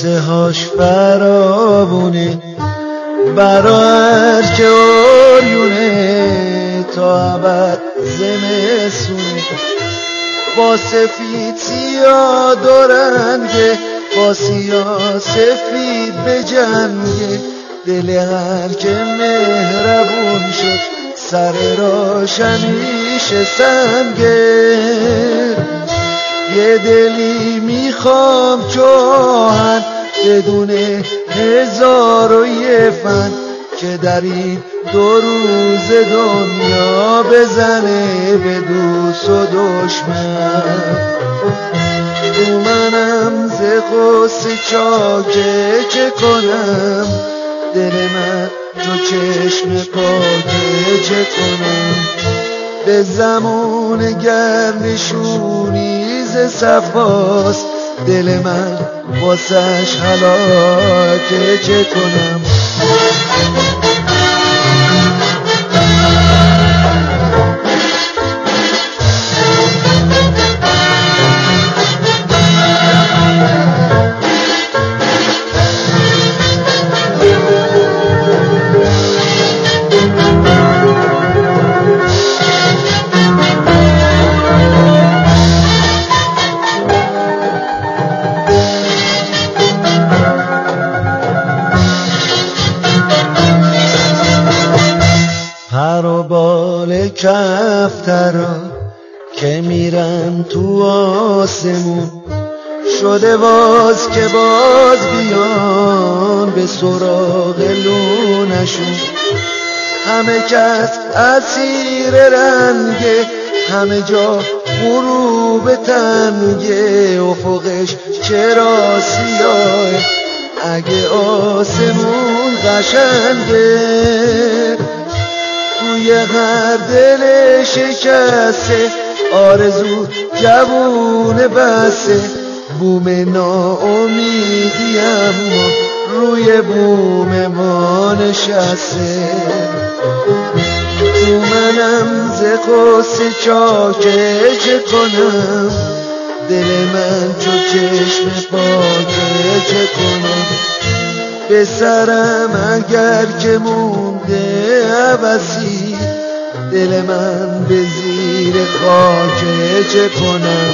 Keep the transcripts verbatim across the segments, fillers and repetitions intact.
قصه هاش فراوونه، برا هر که آریونه تا ابد زمستونه. با سفید سیاه دورنگه، با سیاه سفید به جنگه، دل هر که مهربون شد سر راش همیشه سنگه. یه دلی میخوام چوهن بدون هزار و یه فن، که در این دو روز دنیا بزنه به دوست و دشمن. تو منم ز غصه چاکه چه کنم، دل من تو چشم پاکه چه کنم. به زمان گرنشونی ز صفاست، دل من واسش هلاکه چه کنم. پر و بال کفترا که میرن تو آسمون، شده باز که باز بیان به سراغ لونشون. همه کس اسیر رنگه، همه جا غروب تنگه، افقش چرا سیاه اگه آسمون قشنگه. توی هر دل شکسته آرزو جوون بسته، بوم ناامیدی اما روی بوم ما نشسته. تو منم ز غصه چاکه چه کنم، دل من چو چشم پاکه چه کنم. به سرم اگر که مونده عبسی، دل من به زیر خاکه چه کنم.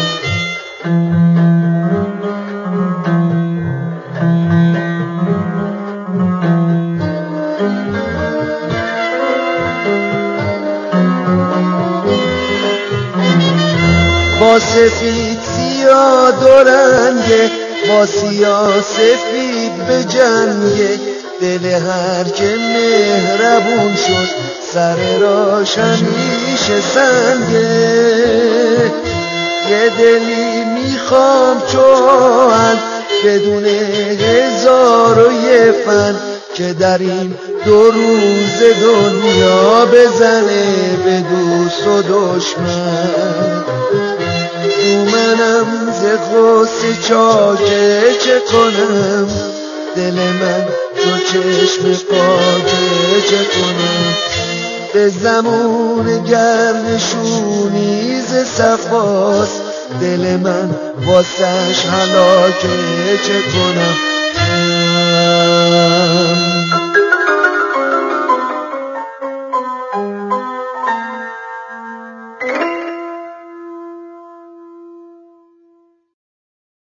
با سفید سیاه دورنگه، با سیاه سفید به جنگه، دل هر که مهربون شد سر راش همیشه سنگه. یه دلی میخوام چوهن بدون هزار و یه فن، که در این دو روز دنیا بزنه به دوست و دشمن. تو منم ز غصه چاکه چه کنم، دل من تو چشم پاکه چه کنم. به زمان گرنشونی ز صفاست، دل من واسش هلاکه چه کنم.